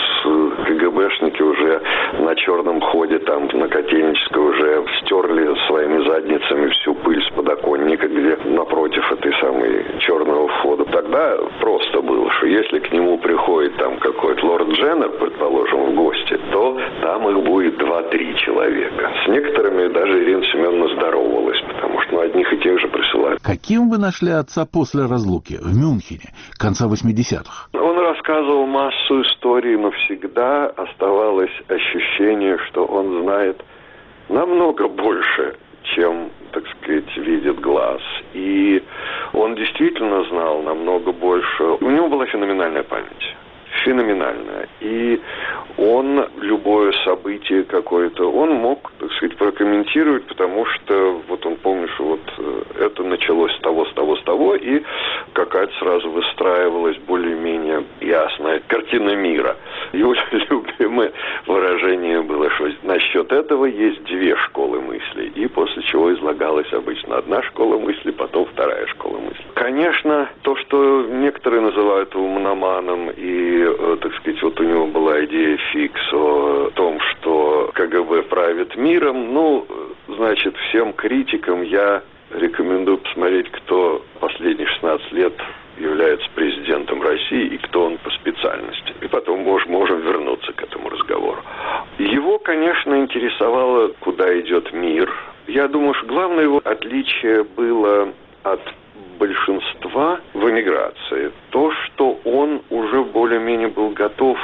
с КГБшники уже на черном ходе там на Котельнической уже стерли своими задницами всю пыль с подоконника, где напротив этой самой черного входа. Тогда просто было, что если к нему приходит там какой-то лорд Дженнер, предположим, в гости, то там их будет два-три человека. С некоторыми даже Ирина Семеновна здоровалась, потому что ну, одних и тех же присылают. Каким вы нашли отца после разлуки в Мюнхене конца восьмидесятых? Он рассказывал массу историй, но всегда оставалось ощущение, что он знает намного больше, чем, так сказать, видит глаз. И он действительно знал намного больше. У него была феноменальная память. Феноменальная. И он любое событие какое-то, он мог, так сказать, прокомментировать, потому что вот он помнит, что вот это началось с того, с того, с того, и какая-то сразу выстраивалась более-менее ясная картина мира. Его любимое выражение было, что насчет этого есть две школы мыслей, и после чего излагалась обычно одна школа мыслей, потом вторая школа мыслей. Конечно, то, что некоторые называют его мономаном, и, так сказать, вот у него была идея фикс о том, что КГБ правит миром, ну, значит, всем критикам я рекомендую посмотреть, кто последние шестнадцать лет является президентом России и кто он по специальности. И потом можем, можем вернуться к этому разговору. Его, конечно, интересовало, куда идет мир. Я думаю, что главное его отличие было от большинства в эмиграции. То, что он уже более-менее был готов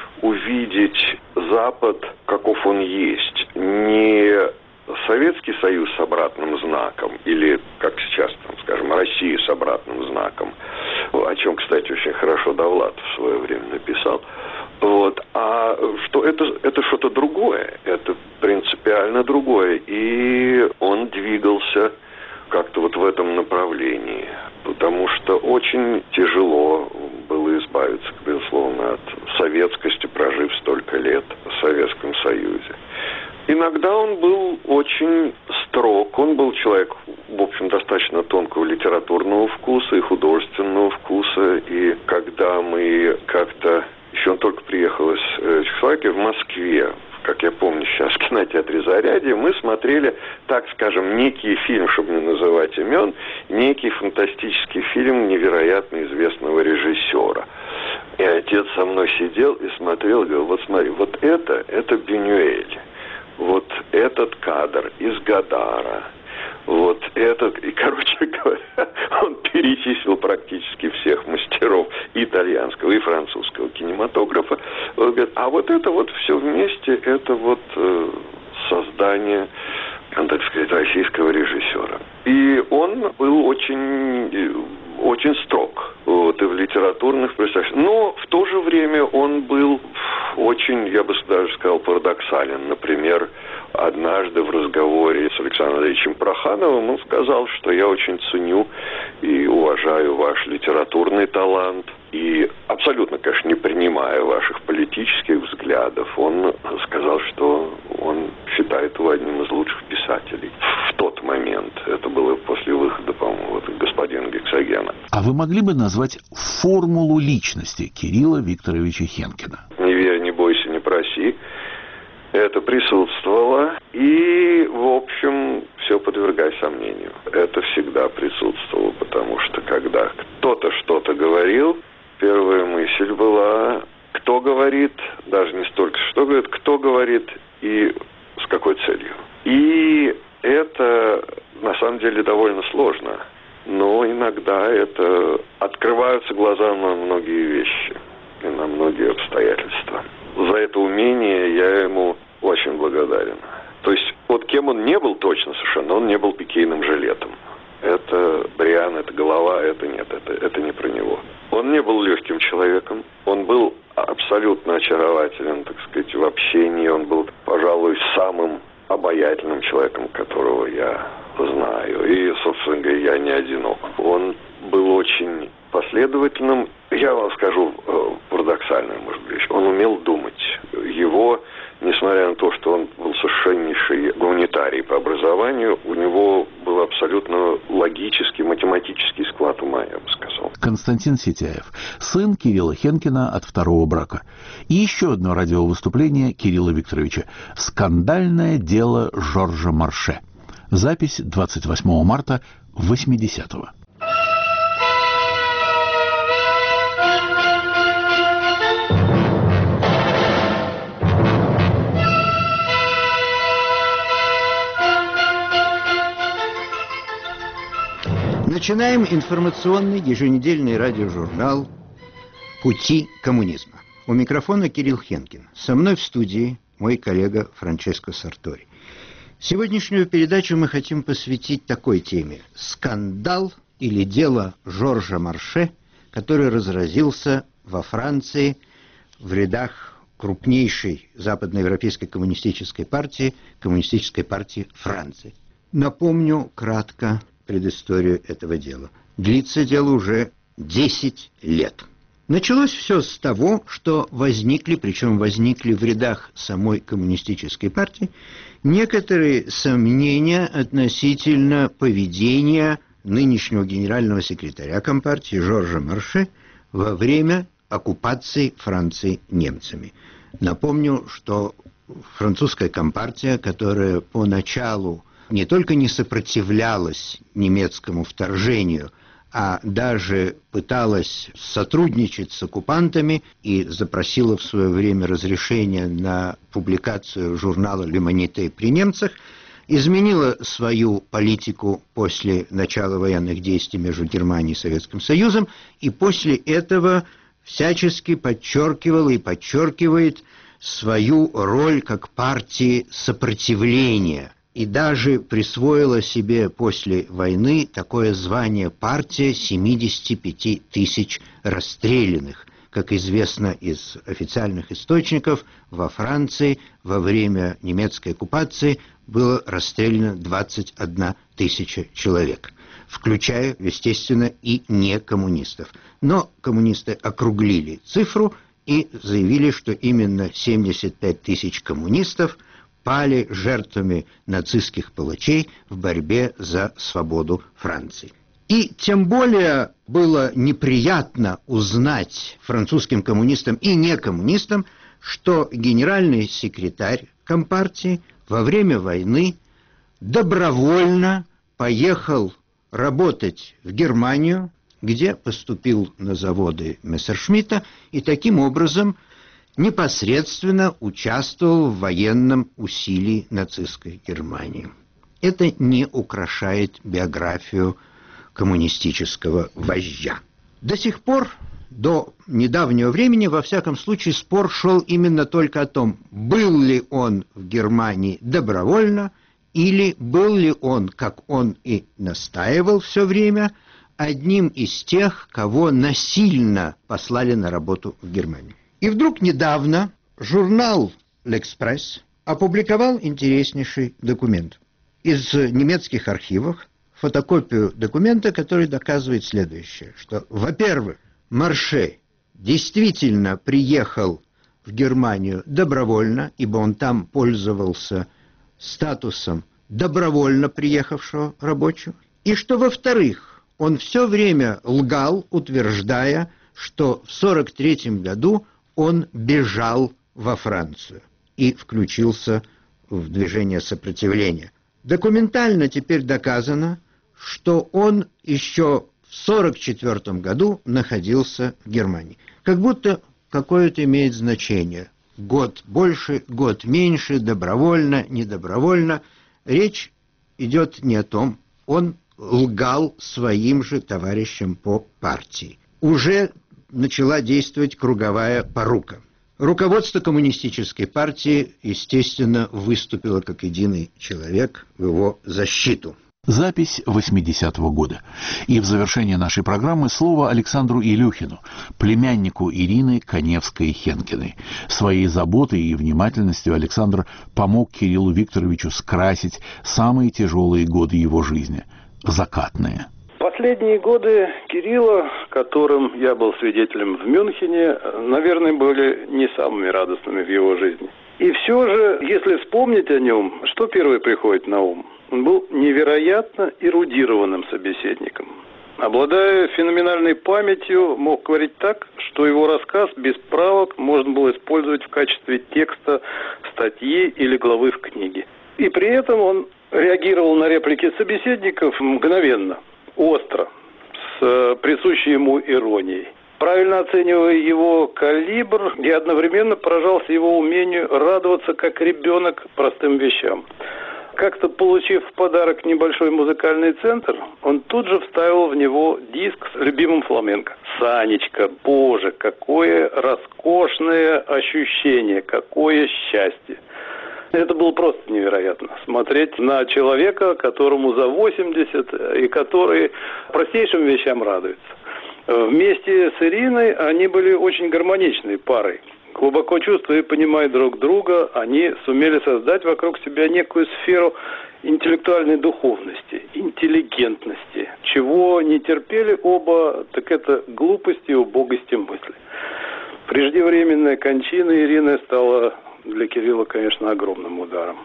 увидеть Запад, каков он есть. Не Советский Союз с обратным знаком, или, как сейчас, там, скажем, Россия с обратным знаком, о чем, кстати, очень хорошо Довлатов в свое время написал. Вот. А что это, это что-то другое, это принципиально другое. И он двигался как-то вот в этом направлении, потому что очень тяжело было избавиться, безусловно, от советскости, прожив столько лет в Советском Союзе. Иногда он был очень строг, он был человек, в общем, достаточно тонкого литературного вкуса и художественного вкуса, и когда мы как-то, еще он только приехал из Чехословакии, в Москве, как я помню сейчас, в кинотеатре «Зарядье», мы смотрели, так скажем, некий фильм, чтобы не называть имен, некий фантастический фильм невероятно известного режиссера. И отец со мной сидел и смотрел, и говорил, вот смотри, вот это, это Бюнюэль. Вот этот кадр из Годара, вот этот, и, короче говоря, он перечислил практически всех мастеров итальянского и французского кинематографа. Он говорит, а вот это вот все вместе, это вот э, создание, так сказать, российского режиссера. И он был очень, очень строг, вот, и в литературных представлениях. Но в то же время он был очень, я бы даже сказал, парадоксален. Например, однажды в разговоре с Александром Андреевичем Прохановым он сказал, что я очень ценю и уважаю ваш литературный талант. И абсолютно, конечно, не принимая ваших политических взглядов, он сказал, что он считает его одним из лучших писателей в тот момент. Это было после выхода, по-моему, вот, господина Гексогена. Гена. А вы могли бы назвать формулу личности Кирилла Викторовича Хенкина? Не верь, не бойся, не проси. Это присутствовало. И, в общем, все подвергай сомнению. Это всегда присутствовало, потому что когда кто-то что-то говорил, первая мысль была, кто говорит, даже не столько что говорит, кто говорит и с какой целью. И это, на самом деле, довольно сложно. Но иногда это открываются глаза на многие вещи и на многие обстоятельства. За это умение я ему очень благодарен. То есть, вот кем он не был точно совершенно, он не был пикейным жилетом. Это Бриан, это голова, это нет, это, это не про него. Он не был легким человеком, он был абсолютно очарователен, так сказать, в общении. Он был, пожалуй, самым обаятельным человеком, которого я знаю. И, собственно говоря, я не одинок. Он был очень последовательным. Я вам скажу парадоксальную, может быть, вещь. Он умел думать. Его, несмотря на то, что он был совершеннейший гуманитарий по образованию, у него был абсолютно логический, математический склад ума, я бы сказал. Константин Сетяев, сын Кирилла Хенкина от второго брака. И еще одно радиовыступление Кирилла Викторовича. «Скандальное дело Жоржа Марше». Запись двадцать восьмого марта восьмидесятого. Начинаем информационный еженедельный радиожурнал «Пути коммунизма». У микрофона Кирилл Хенкин. Со мной в студии мой коллега Франческо Сартори. Сегодняшнюю передачу мы хотим посвятить такой теме: скандал или дело Жоржа Марше, который разразился во Франции в рядах крупнейшей западноевропейской коммунистической партии, Коммунистической партии Франции. Напомню кратко предысторию этого дела. Длится дело уже десять лет. Началось все с того, что возникли, причем возникли в рядах самой коммунистической партии, некоторые сомнения относительно поведения нынешнего генерального секретаря Компартии Жоржа Марше во время оккупации Франции немцами. Напомню, что французская Компартия, которая поначалу не только не сопротивлялась немецкому вторжению, а даже пыталась сотрудничать с оккупантами и запросила в свое время разрешение на публикацию журнала «L'Humanité» при немцах, изменила свою политику после начала военных действий между Германией и Советским Союзом, и после этого всячески подчеркивала и подчеркивает свою роль как партии сопротивления. И даже присвоила себе после войны такое звание «Партия семидесяти пяти тысяч расстрелянных». Как известно из официальных источников, во Франции во время немецкой оккупации было расстреляно двадцать одна тысяча человек, включая, естественно, и не коммунистов. Но коммунисты округлили цифру и заявили, что именно семьдесят пять тысяч коммунистов пали жертвами нацистских палачей в борьбе за свободу Франции. И тем более было неприятно узнать французским коммунистам и некоммунистам, что генеральный секретарь Компартии во время войны добровольно поехал работать в Германию, где поступил на заводы Мессершмитта, и таким образом непосредственно участвовал в военном усилии нацистской Германии. Это не украшает биографию коммунистического вождя. До сих пор, до недавнего времени, во всяком случае, спор шел именно только о том, был ли он в Германии добровольно, или был ли он, как он и настаивал все время, одним из тех, кого насильно послали на работу в Германию. И вдруг недавно журнал «L'Express» опубликовал интереснейший документ из немецких архивов, фотокопию документа, который доказывает следующее, что, во-первых, Марше действительно приехал в Германию добровольно, ибо он там пользовался статусом добровольно приехавшего рабочего, и что, во-вторых, Он все время лгал, утверждая, что в сорок третьем году он бежал во Францию и включился в движение сопротивления. Документально теперь доказано, что он еще в сорок четвертом году находился в Германии. Как будто какое-то имеет значение. Год больше, год меньше, добровольно, недобровольно. Речь идет не о том. Он лгал своим же товарищам по партии. Уже начала действовать круговая порука. Руководство коммунистической партии, естественно, выступило как единый человек в его защиту. Запись восьмидесятого года. И в завершение нашей программы слово Александру Илюхину, племяннику Ирины Каневской-Хенкиной. Своей заботой и внимательностью Александр помог Кириллу Викторовичу скрасить самые тяжелые годы его жизни – закатные. Последние годы Кирилла, которым я был свидетелем в Мюнхене, наверное, были не самыми радостными в его жизни. И все же, если вспомнить о нем, что первое приходит на ум? Он был невероятно эрудированным собеседником. Обладая феноменальной памятью, мог говорить так, что его рассказ без правок можно было использовать в качестве текста статьи или главы в книге. И при этом он реагировал на реплики собеседников мгновенно, остро, с присущей ему иронией. Правильно оценивая его калибр, я одновременно поражался его умению радоваться как ребенок простым вещам. Как-то получив в подарок небольшой музыкальный центр, он тут же вставил в него диск с любимым фламенко. Санечка, боже, какое роскошное ощущение, какое счастье. Это было просто невероятно. Смотреть на человека, которому за восемьдесят, и который простейшим вещам радуется. Вместе с Ириной они были очень гармоничной парой. Глубоко чувствуя и понимая друг друга, они сумели создать вокруг себя некую сферу интеллектуальной духовности, интеллигентности. Чего не терпели оба, так это глупости и убогости мысли. Преждевременная кончина Ирины стала для Кирилла, конечно, огромным ударом.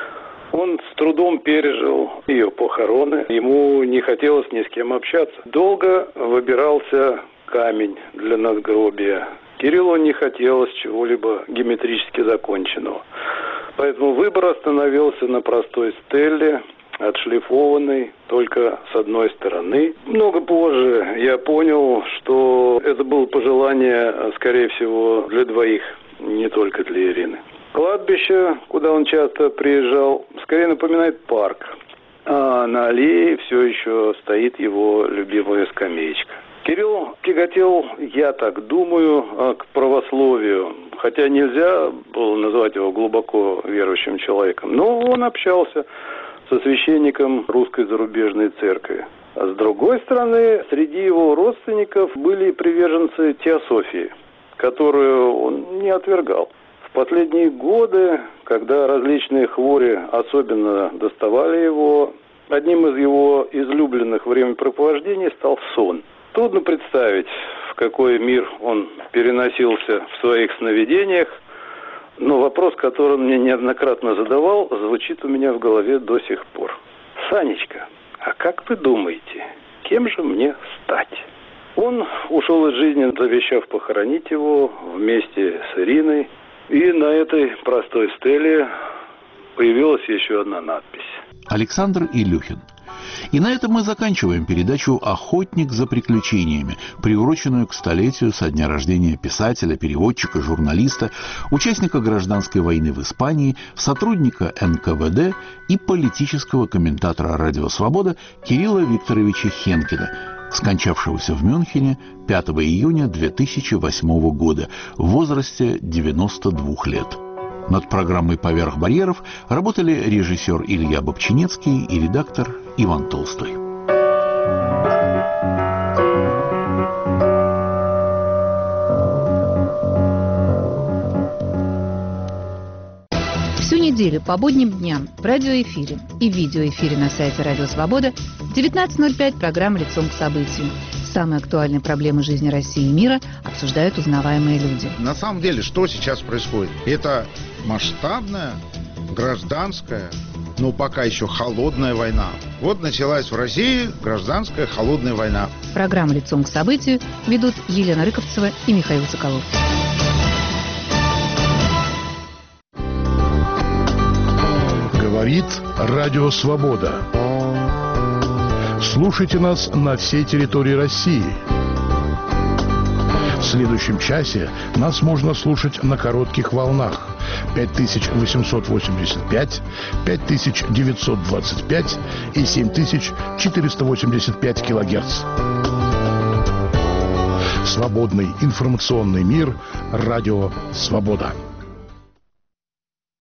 Он с трудом пережил ее похороны. Ему не хотелось ни с кем общаться. Долго выбирался камень для надгробия. Кириллу не хотелось чего-либо геометрически законченного. Поэтому выбор остановился на простой стелле, отшлифованной только с одной стороны. Много позже я понял, что это было пожелание, скорее всего, для двоих, не только для Ирины. Кладбище, куда он часто приезжал, скорее напоминает парк. А на аллее все еще стоит его любимая скамеечка. Кирилл тяготел, я так думаю, к православию, хотя нельзя было назвать его глубоко верующим человеком, но он общался со священником русской зарубежной церкви. А с другой стороны, среди его родственников были приверженцы теософии, которую он не отвергал. В последние годы, когда различные хвори особенно доставали его, одним из его излюбленных времяпрепровождений стал сон. Трудно представить, в какой мир он переносился в своих сновидениях, но вопрос, который он мне неоднократно задавал, звучит у меня в голове до сих пор. «Санечка, а как вы думаете, кем же мне стать?» Он ушел из жизни, завещав похоронить его вместе с Ириной. И на этой простой стеле появилась еще одна надпись. Александр Илюхин. И на этом мы заканчиваем передачу «Охотник за приключениями», приуроченную к столетию со дня рождения писателя, переводчика, журналиста, участника гражданской войны в Испании, сотрудника эн ка вэ дэ и политического комментатора «Радио Свобода» Кирилла Викторовича Хенкина, скончавшегося в Мюнхене пятого июня две тысячи восьмого года в возрасте девяноста двух лет. Над программой «Поверх барьеров» работали режиссер Илья Бобчинецкий и редактор Иван Толстой. Всю неделю по будним дням в радиоэфире и видеоэфире на сайте «Радио Свобода» в девятнадцать ноль пять программа «Лицом к событию». Самые актуальные проблемы жизни России и мира обсуждают узнаваемые люди. На самом деле, что сейчас происходит? Это масштабная, гражданская, но пока еще холодная война Вот началась в России гражданская холодная война. Программу «Лицом к событию» ведут Елена Рыковцева и Михаил Соколов. Говорит Радио Свобода. Слушайте нас на всей территории России. В следующем часе нас можно слушать на коротких волнах пять тысяч восемьсот восемьдесят пять, пять тысяч девятьсот двадцать пять и семь тысяч четыреста восемьдесят пять килогерц. Свободный информационный мир. Радио Свобода.